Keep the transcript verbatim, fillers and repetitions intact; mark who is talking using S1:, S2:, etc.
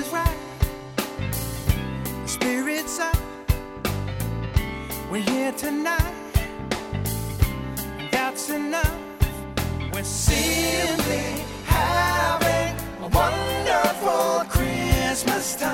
S1: is right. The spirit's up. We're here tonight. That's enough. We're simply having a wonderful Christmas time.